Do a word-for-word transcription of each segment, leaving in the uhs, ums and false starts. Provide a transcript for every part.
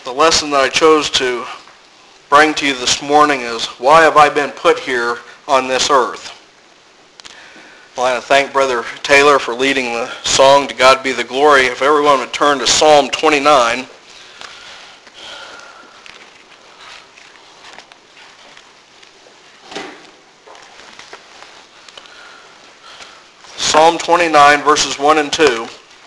The lesson that I chose to bring to you this morning is, why have I been put here on this earth? Well, I want to thank Brother Taylor for leading the song, To God Be the Glory. If everyone would turn to Psalm twenty-nine. Psalm twenty-nine, verses one and two.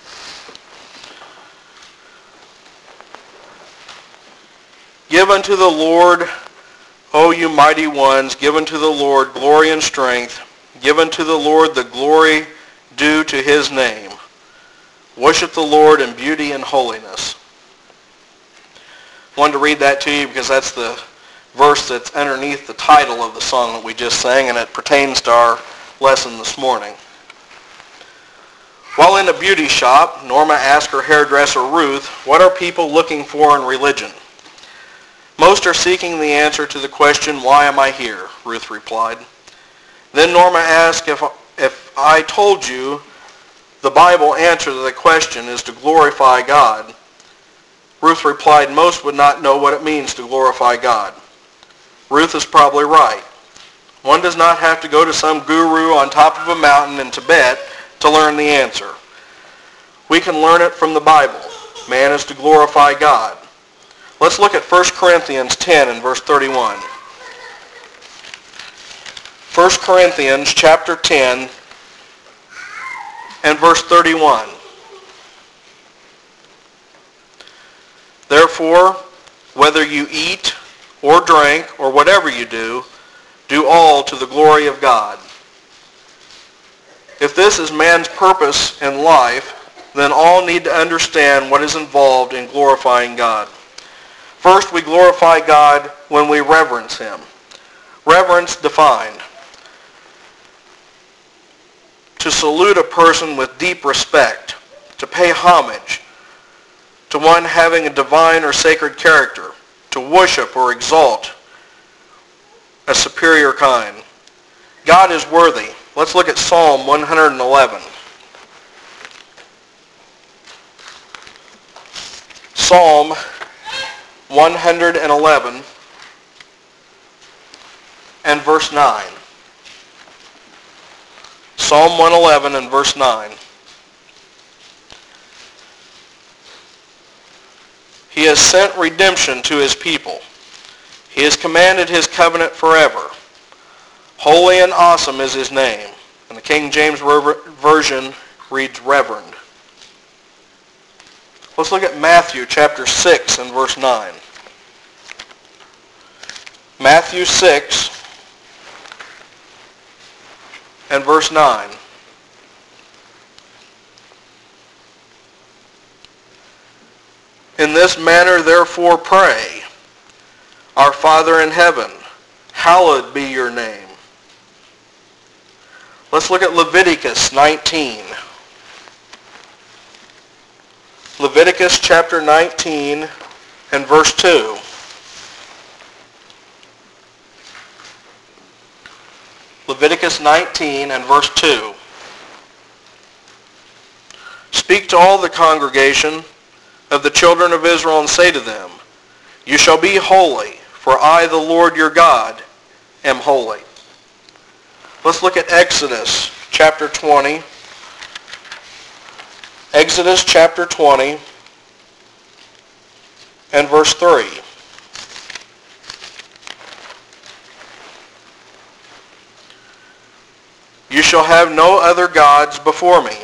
Give unto the Lord, O you mighty ones, give unto the Lord glory and strength. Give unto the Lord the glory due to his name. Worship the Lord in beauty and holiness. I wanted to read that to you because that's the verse that's underneath the title of the song that we just sang, and it pertains to our lesson this morning. While in a beauty shop, Norma asked her hairdresser, Ruth, what are people looking for in religion? Most are seeking the answer to the question, why am I here? Ruth replied. Then Norma asked, if, if I told you the Bible answer to the question is to glorify God. Ruth replied, most would not know what it means to glorify God. Ruth is probably right. One does not have to go to some guru on top of a mountain in Tibet to learn the answer. We can learn it from the Bible. Man is to glorify God. Let's look at First Corinthians ten and verse thirty-one. First Corinthians chapter ten and verse thirty-one. Therefore, whether you eat or drink or whatever you do, do all to the glory of God. If this is man's purpose in life, then all need to understand what is involved in glorifying God. First, we glorify God when we reverence him. Reverence defined. To salute a person with deep respect, to pay homage to one having a divine or sacred character, to worship or exalt a superior kind. God is worthy. Let's look at Psalm one eleven. Psalm one eleven and verse nine. Psalm one eleven and verse nine. He has sent redemption to his people. He has commanded his covenant forever. Holy and awesome is his name. And the King James Version reads reverend. Let's look at Matthew chapter six and verse nine. Matthew six and verse nine. In this manner therefore pray, Our Father in heaven, hallowed be your name. Let's look at Leviticus nineteen. Leviticus chapter nineteen and verse two. Leviticus nineteen and verse two. Speak to all the congregation of the children of Israel and say to them, You shall be holy, for I, the Lord your God, am holy. Let's look at Exodus chapter twenty. Exodus chapter twenty and verse three. You shall have no other gods before me.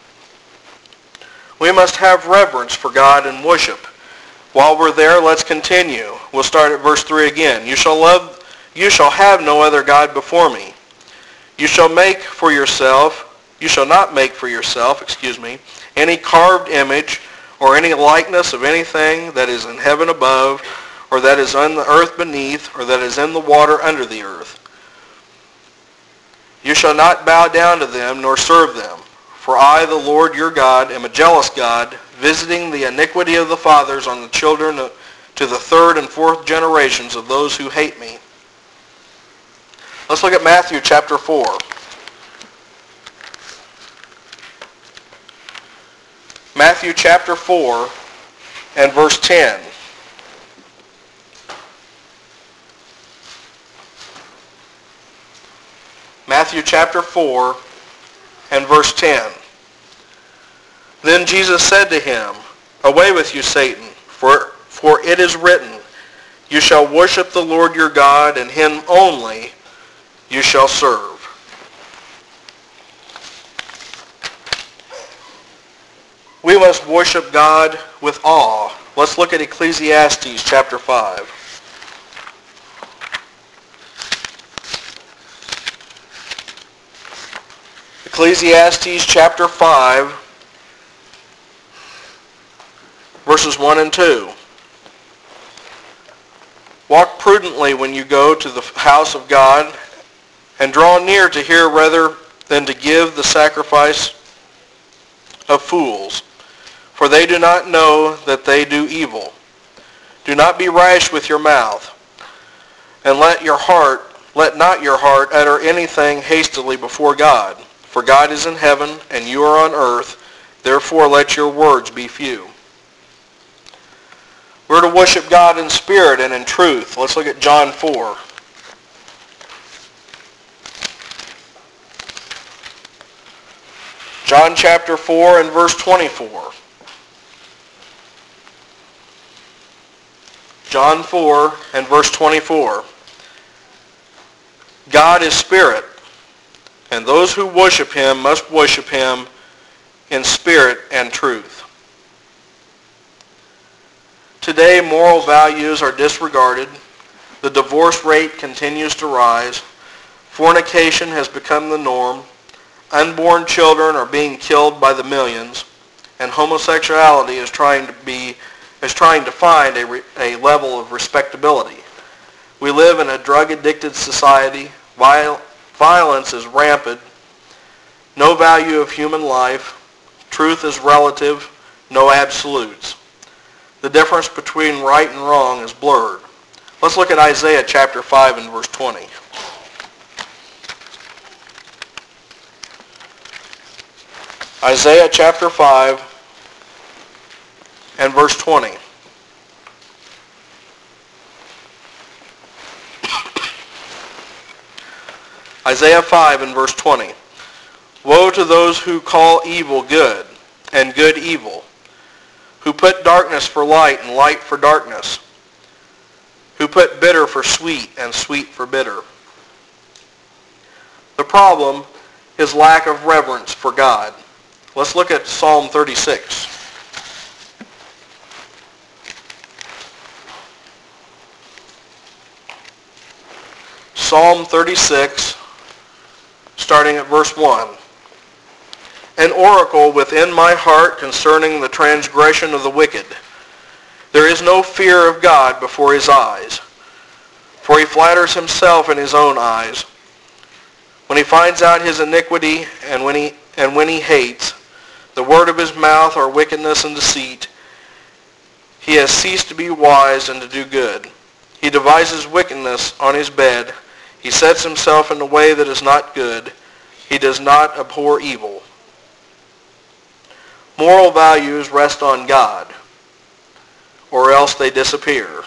We must have reverence for God and worship. While we're there, let's continue. We'll start at verse three again. You shall love, you shall have no other God before me. You shall make for yourself, you shall not make for yourself, excuse me, any carved image or any likeness of anything that is in heaven above, or that is on the earth beneath, or that is in the water under the earth. You shall not bow down to them nor serve them. For I, the Lord your God, am a jealous God, visiting the iniquity of the fathers on the children to the third and fourth generations of those who hate me. Let's look at Matthew chapter four. Matthew chapter four and verse ten. Matthew chapter four and verse ten. Then Jesus said to him, "Away with you, Satan, for, for it is written, you shall worship the Lord your God, and him only you shall serve." We must worship God with awe. Let's look at Ecclesiastes chapter five. Ecclesiastes chapter five, verses one and two. Walk prudently when you go to the house of God, and draw near to hear rather than to give the sacrifice of fools, for they do not know that they do evil. Do not be rash with your mouth, and let your heart, let not your heart utter anything hastily before God. For God is in heaven, and you are on earth, therefore let your words be few. We're to worship God in spirit and in truth. Let's look at John four. John chapter four and verse twenty-four. John four and verse twenty-four. God is spirit, and those who worship him must worship him in spirit and truth. Today, moral values are disregarded. The divorce rate continues to rise. Fornication has become the norm. Unborn children are being killed by the millions. And homosexuality is trying to be is trying to find a, re, a level of respectability. We live in a drug-addicted society. Viol, violence is rampant. No value of human life. Truth is relative. No absolutes. The difference between right and wrong is blurred. Let's look at Isaiah chapter five and verse twenty. Isaiah chapter five and verse twenty. Isaiah five and verse twenty. Woe to those who call evil good and good evil, who put darkness for light and light for darkness, who put bitter for sweet and sweet for bitter. The problem is lack of reverence for God. Let's look at Psalm thirty-six. Psalm thirty-six, starting at verse one. An oracle within my heart concerning the transgression of the wicked. There is no fear of God before his eyes, for he flatters himself in his own eyes. When he finds out his iniquity, and when he and when he hates, the word of his mouth are wickedness and deceit. He has ceased to be wise and to do good. He devises wickedness on his bed. He sets himself in a way that is not good. He does not abhor evil. Moral values rest on God, or else they disappear.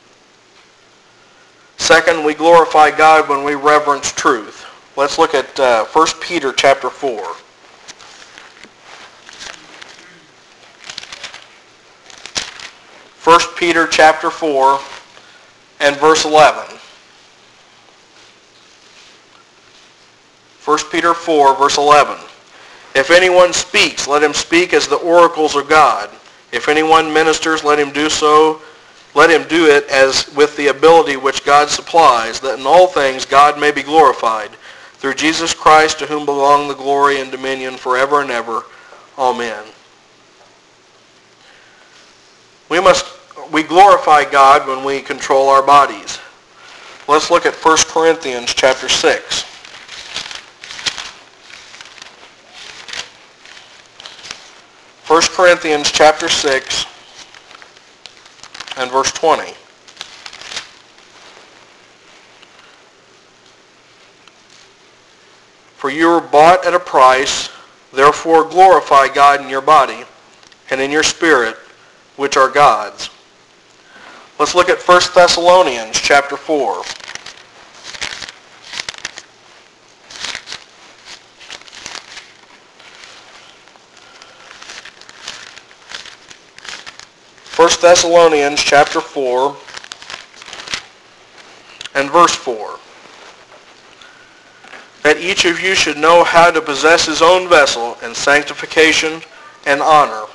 Second, we glorify God when we reverence truth. Let's look at uh, First Peter chapter four. First Peter chapter four and verse eleven. First Peter four, verse eleven. If anyone speaks, let him speak as the oracles of God. If anyone ministers, let him do so. Let him do it as with the ability which God supplies, that in all things God may be glorified, through Jesus Christ, to whom belong the glory and dominion forever and ever. Amen. We must we glorify God when we control our bodies. Let's look at First Corinthians chapter six. First Corinthians chapter six and verse twenty. For you were bought at a price, therefore glorify God in your body and in your spirit, which are God's. Let's look at First Thessalonians chapter four. First Thessalonians chapter four and verse four. That each of you should know how to possess his own vessel in sanctification and honor.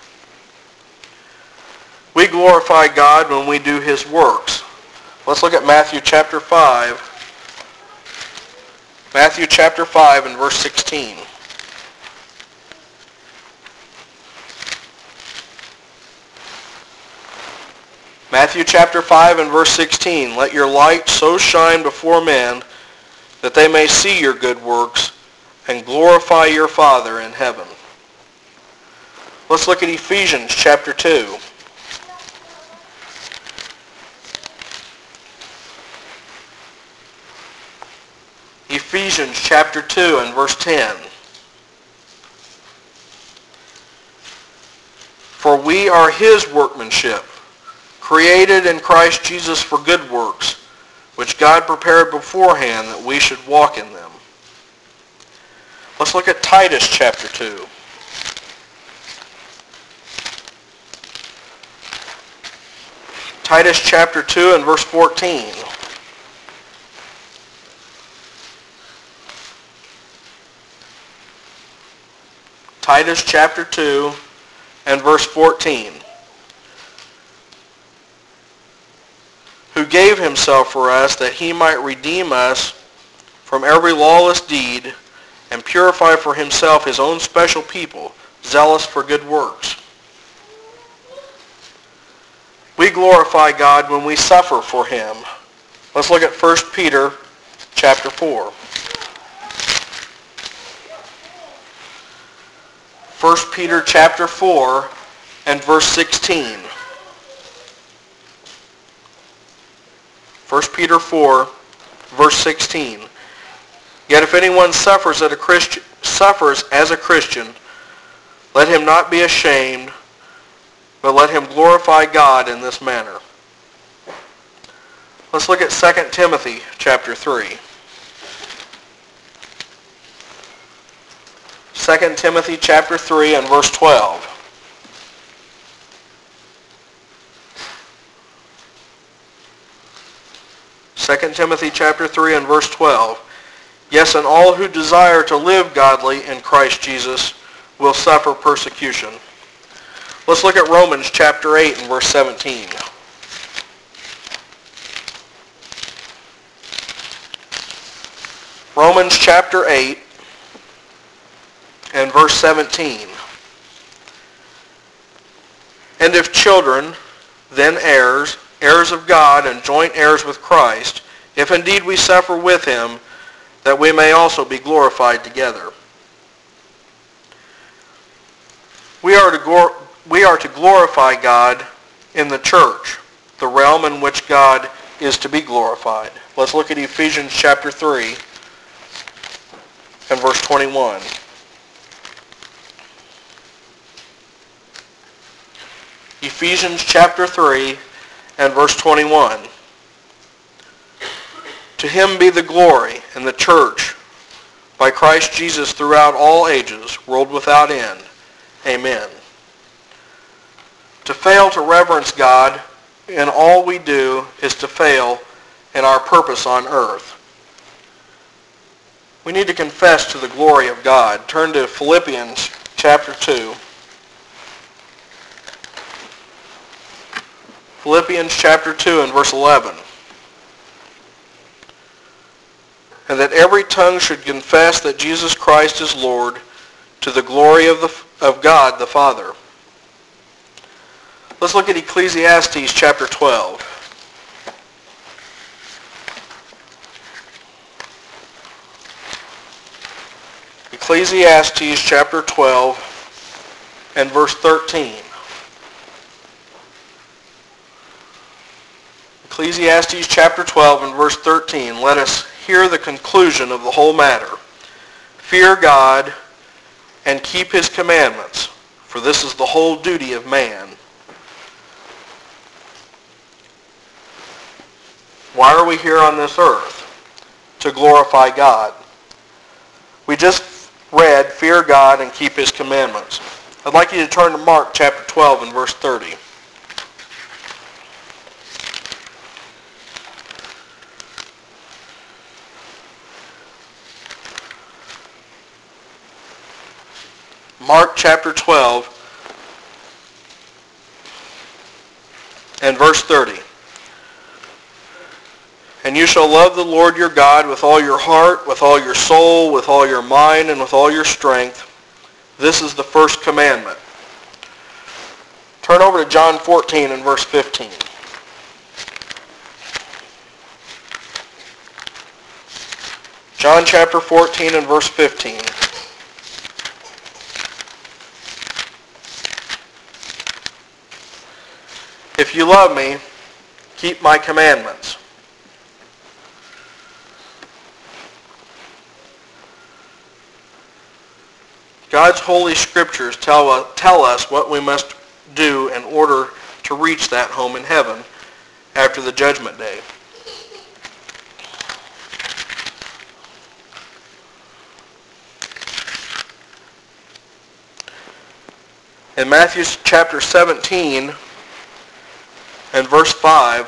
We glorify God when we do his works. Let's look at Matthew chapter five. Matthew chapter five and verse sixteen. Matthew chapter five and verse sixteen. Let your light so shine before men that they may see your good works and glorify your Father in heaven. Let's look at Ephesians chapter two. Ephesians chapter two and verse ten. For we are his workmanship, created in Christ Jesus for good works, which God prepared beforehand that we should walk in them. Let's look at Titus chapter two. Titus chapter two and verse fourteen. Titus chapter two and verse fourteen. Who gave himself for us that he might redeem us from every lawless deed and purify for himself his own special people, zealous for good works. We glorify God when we suffer for him. Let's look at First Peter chapter four. First Peter chapter four and verse sixteen. First Peter four, verse sixteen. Yet if anyone suffers as a Christian, suffers as a Christian, let him not be ashamed, but let him glorify God in this manner. Let's look at Second Timothy chapter three. Second Timothy chapter three and verse twelve. Second Timothy chapter three and verse twelve. Yes, and all who desire to live godly in Christ Jesus will suffer persecution. Let's look at Romans chapter eight and verse seventeen. Romans chapter eight and verse seventeen. And if children, then heirs, heirs of God and joint heirs with Christ, if indeed we suffer with him, that we may also be glorified together. We are to glor- we are to glorify God in the church, the realm in which God is to be glorified. Let's look at Ephesians chapter three and verse twenty-one. Ephesians chapter three and verse twenty-one. To him be the glory in the church by Christ Jesus throughout all ages, world without end. Amen. To fail to reverence God in all we do is to fail in our purpose on earth. We need to confess to the glory of God. Turn to Philippians chapter two. Philippians chapter two and verse eleven. And that every tongue should confess that Jesus Christ is Lord, to the glory of the of God the Father. Let's look at Ecclesiastes chapter twelve. Ecclesiastes chapter twelve and verse thirteen. Ecclesiastes chapter twelve and verse thirteen. Let us hear the conclusion of the whole matter. Fear God and keep his commandments, for this is the whole duty of man. Why are we here on this earth? To glorify God. We just read, fear God and keep his commandments. I'd like you to turn to Mark chapter twelve and verse thirty. Mark chapter twelve and verse thirty. And you shall love the Lord your God with all your heart, with all your soul, with all your mind, and with all your strength. This is the first commandment. Turn over to John fourteen and verse fifteen. John chapter fourteen and verse fifteen. If you love me, keep my commandments. God's holy scriptures tell, tell us what we must do in order to reach that home in heaven after the judgment day. In Matthew chapter seventeen and verse five,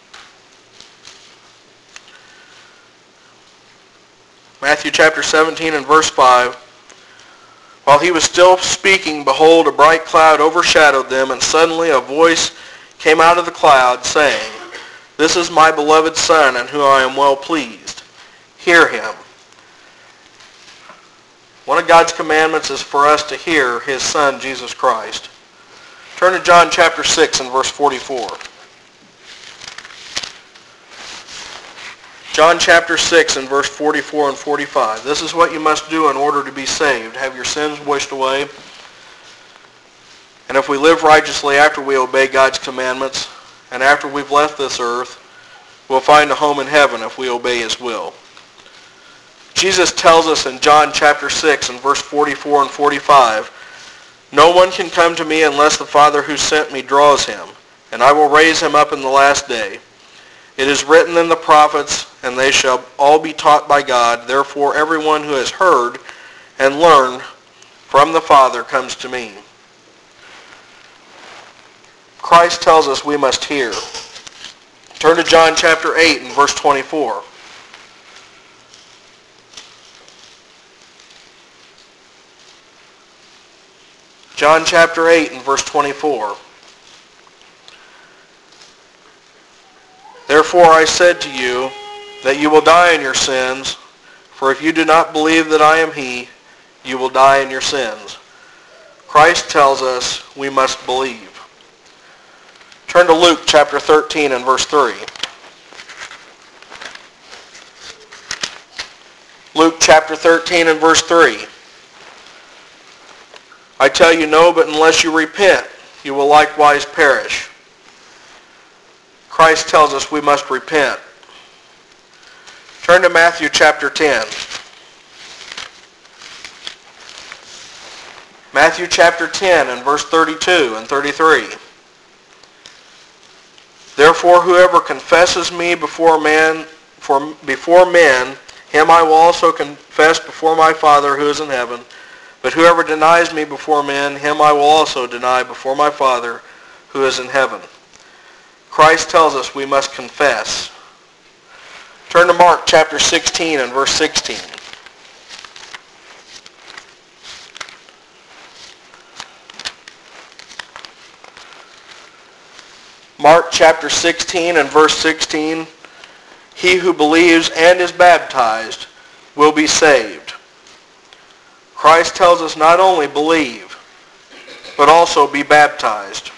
Matthew chapter seventeen and verse five, while he was still speaking, behold, a bright cloud overshadowed them, and suddenly a voice came out of the cloud, saying, This is my beloved Son, in whom I am well pleased. Hear him. One of God's commandments is for us to hear his Son, Jesus Christ. Turn to John chapter six and verse forty-four. John chapter six and verse forty-four and forty-five. This is what you must do in order to be saved. Have your sins washed away. And if we live righteously after we obey God's commandments, and after we've left this earth, we'll find a home in heaven if we obey his will. Jesus tells us in John chapter six and verse forty-four and forty-five, No one can come to me unless the Father who sent me draws him, and I will raise him up in the last day. It is written in the prophets, and they shall all be taught by God. Therefore, everyone who has heard and learned from the Father comes to me. Christ tells us we must hear. Turn to John chapter eight and verse twenty-four. John chapter eight and verse twenty-four. Therefore I said to you that you will die in your sins, for if you do not believe that I am he, you will die in your sins. Christ tells us we must believe. Turn to Luke chapter thirteen and verse three. Luke chapter thirteen and verse three. I tell you no, but unless you repent, you will likewise perish. Christ tells us we must repent. Turn to Matthew chapter ten. Matthew chapter ten and verse thirty-two and thirty-three. Therefore, whoever confesses me before man, for before men, him I will also confess before my Father who is in heaven. But whoever denies me before men, him I will also deny before my Father who is in heaven. Christ tells us we must confess. Turn to Mark chapter sixteen and verse sixteen. Mark chapter sixteen and verse sixteen. He who believes and is baptized will be saved. Christ tells us not only believe, but also be baptized.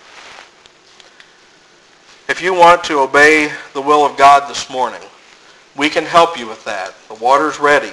If you want to obey the will of God this morning, we can help you with that. The water's ready.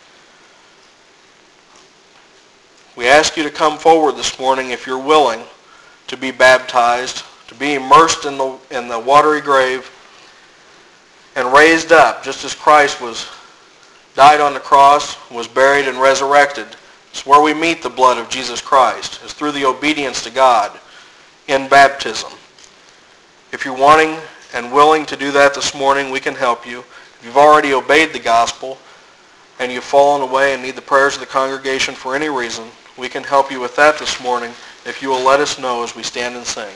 We ask you to come forward this morning if you're willing to be baptized, to be immersed in the, in the watery grave and raised up just as Christ was died on the cross, was buried and resurrected. It's where we meet the blood of Jesus Christ. It's through the obedience to God in baptism. If you're wanting and willing to do that this morning, we can help you. If you've already obeyed the gospel and you've fallen away and need the prayers of the congregation for any reason, we can help you with that this morning if you will let us know as we stand and sing.